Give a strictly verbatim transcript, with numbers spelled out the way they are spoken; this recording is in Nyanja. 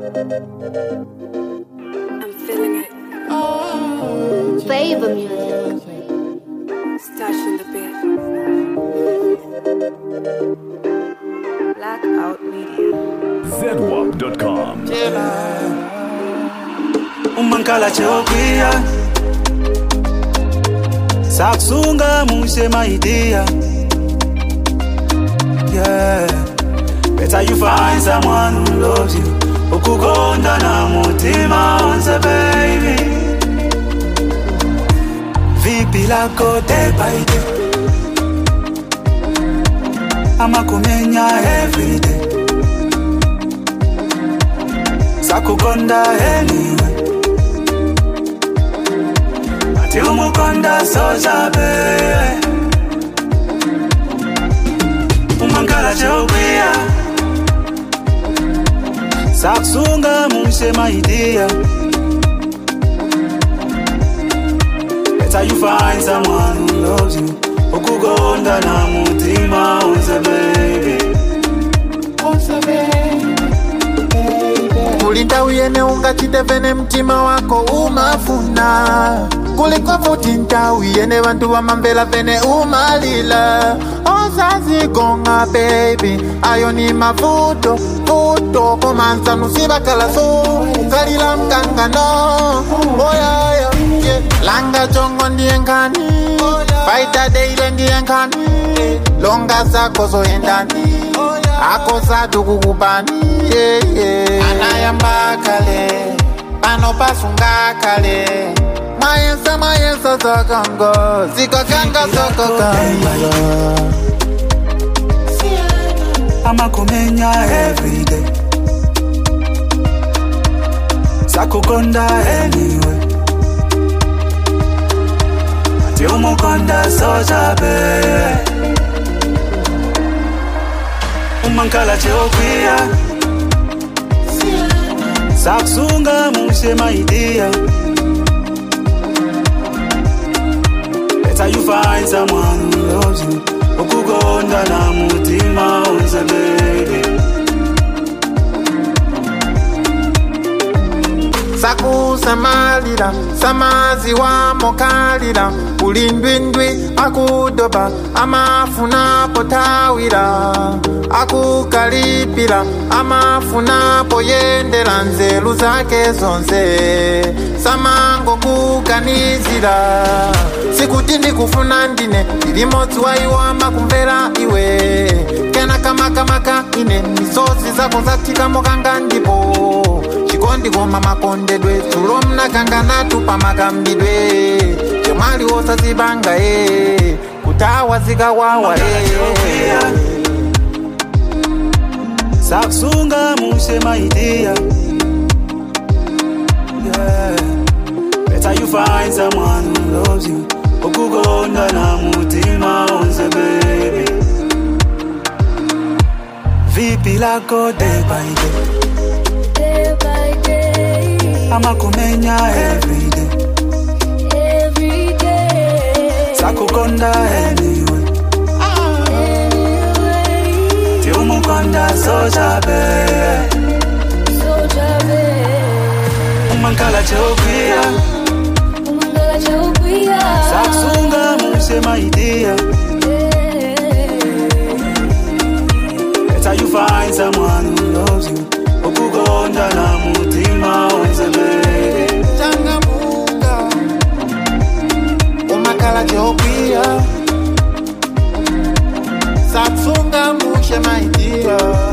I'm feeling it. Favor music. Stash in the bed. Blackout Media. Z W A P dot com. Umankala cheokwia Saksunga muse my idea. Yeah, better you find someone who loves you. Ukukonda na mutima onse baby. Vipi lako day by day. Ama kumenya every day. Sakukonda anyway. Ati umukonda soja baby. Umankala cheokwia Saksunga muse my idea. Better you find someone who loves you. Ukukonda na mutima onse baby. Onse baby. Kulinda uyene ungachitevene mtima wako umafuna. Kuliko futi ntawiyene bantu wamambela vene umalila. Osazi gonga baby, ayo ni mavuto, vuto komanza nusiba kalaso, kalila mkangano. Oh yeah, yeah, yeah. Langa chongo ndiengani, fighter daily ndiengani, longa zako zo endani, ako sadu kukubani. Yeah, yeah. Anayamba kale, pano pasunga kale. Mayensa mayensa sokongo, siko kanga soko kanga. Ama kumenya every day. Sakukonda anyway. Ati umukonda soja baby. Umankala cheokwia Saksunga muse my idea. Better you find someone who loves you. Ukukonda na mutima onse baby. Saku samalira, samazi wa mokalira. Ulindwindwi akudoba, amafuna potawira. Akukalipira, amafuna poyendela nzelu zake zonse. Samango kuganizira, sikutindi kufuna ndine. Ilimoti wa iwamba kumvera iwe. Kena kama kama ka ine, misozi zako zatika mokanga ndipo. Chikondi goma makondedwe, tulo mna kangana tupa magambidwe. Jemali wosa zibanga e, kutawa zika wawa e. Saksunga muse my idea. Yeah, better you find someone who loves you. Ukukonda na mutima onse baby. Vipi lako day by day. Day by day. Ama kumenya every day. Every day. Sakukonda anyway. Anyway. Ti umukonda soja baby. Soja baby. Umankala cheokwia Umankala cheokwia Saksunga muse my idea. Better you find someone who loves you. Ukukonda na mutima onse baby. Changamuka Umakala cheokwia Saksunga muse my idea.